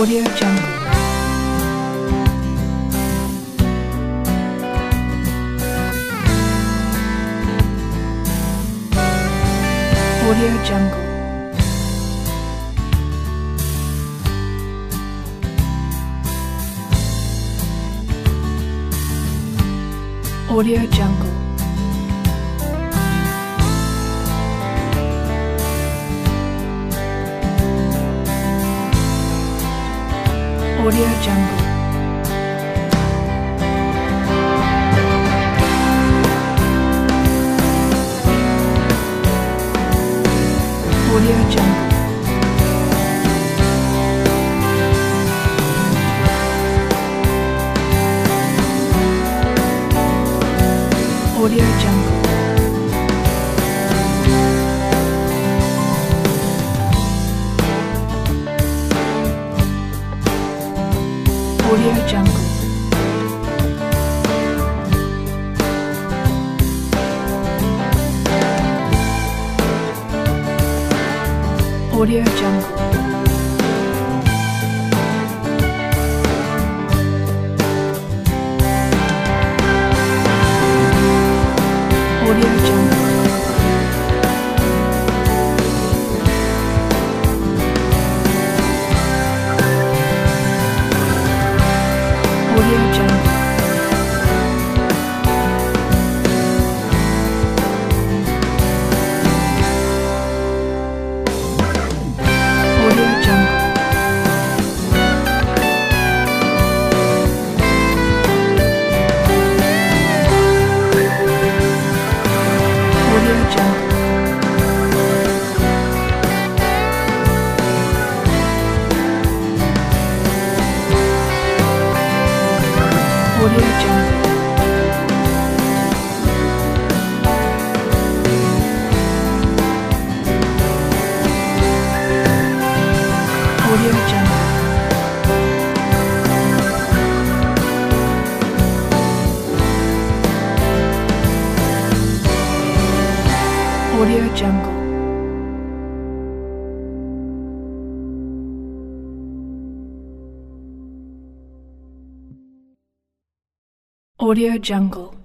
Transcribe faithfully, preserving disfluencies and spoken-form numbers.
Audio Jungle. Audio Jungle. Audio Jungle. Audio Jungle. Audio Jungle. Audio Jungle. Audio Jungle. Audio Jungle. Audio Jungle. Audio Jungle. Audio Jungle. Audio Jungle. Audio Jungle. Audio Jungle. Audio Jungle. Audio Jungle.